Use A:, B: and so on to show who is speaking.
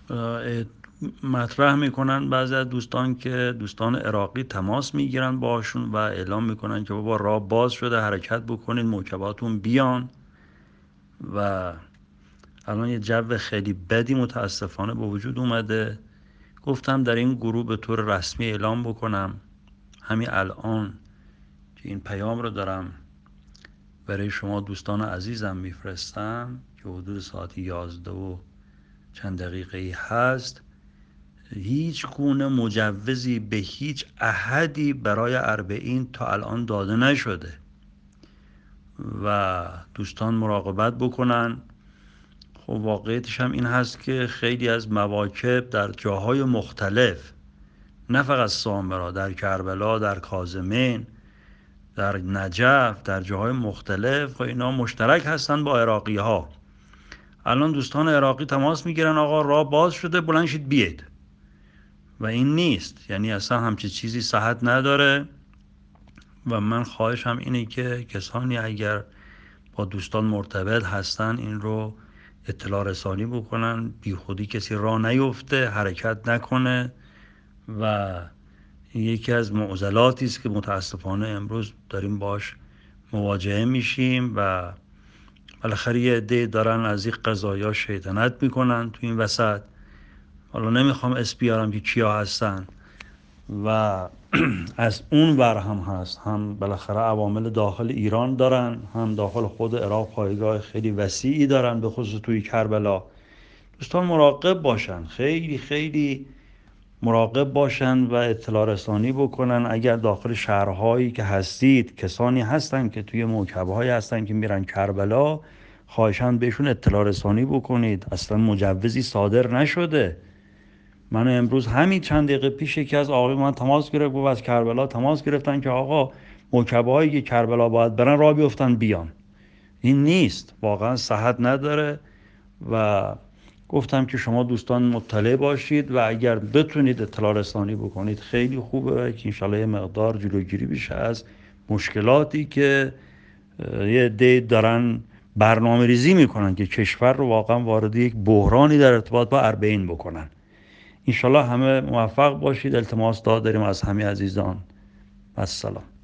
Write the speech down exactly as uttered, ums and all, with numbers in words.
A: مطرح میکنن بعضی از دوستان که دوستان عراقی تماس میگیرن باشون و اعلام میکنن که بابا راه باز شده، حرکت بکنید، موکباتون بیان. و الان یه جو خیلی بدی متاسفانه به وجود اومده. گفتم در این گروه به طور رسمی اعلام بکنم همین الان که این پیام رو دارم برای شما دوستان عزیزم میفرستم که حدود ساعت یازده و چند دقیقه‌ای هست، هیچ گونه مجوزی به هیچ احدی برای اربعین تا الان داده نشده و دوستان مراقبت بکنن. خب واقعیتش هم این هست که خیلی از مواکب در جاهای مختلف، نه فقط سامرا، در کربلا، در کاظمین، در نجف، در جاهای مختلف، خب اینا مشترک هستن با عراقی ها. الان دوستان عراقی تماس میگیرن آقا راه باز شده، بلند شید بیاید، و این نیست. یعنی اصلا همچین چیزی صحت نداره. و من خواهشم اینه که کسانی اگر با دوستان مرتبط هستن این رو اطلاع رسانی بکنن، بی خودی کسی راه نیفته، حرکت نکنه. و این یکی از معضلاتی است که متاسفانه امروز داریم باش مواجهه میشیم و بالاخره یه عده دارن از این قضایا شیطنت میکنن تو این وسط. حالا نمیخوام اسم بیارم که کیا هستن و از اون ور هم هست، هم بالاخره عوامل داخل ایران دارن، هم داخل خود عراق پایگاه خیلی وسیعی دارن، به خصوص توی کربلا. دوستان مراقب باشن، خیلی خیلی مراقب باشن و اطلاع رسانی بکنن. اگر داخل شهرهایی که هستید کسانی هستن که توی موکبهایی هستن که میرن کربلا، خواهشاً بهشون اطلاع رسانی بکنید. اصلا مجوزی صادر نشده. من امروز همین چند دقیقه پیش یکی از آقای من تماس گرفت، گفت از کربلا تماس گرفتن که آقا موکبهایی که کربلا باید برن راه بیفتن بیان. این نیست، واقعا صحت نداره. و گفتم که شما دوستان مطلع باشید و اگر بتونید اطلاع رسانی بکنید خیلی خوبه که انشالله یه مقدار جلوگیری بشه از مشکلاتی که یه عده دارن برنامه ریزی میکنن که کشور رو واقعا وارد یک بحرانی در ارتباط با اربعین بکنن. انشالله همه موفق باشید. التماس داریم از همه عزیزان. السلام.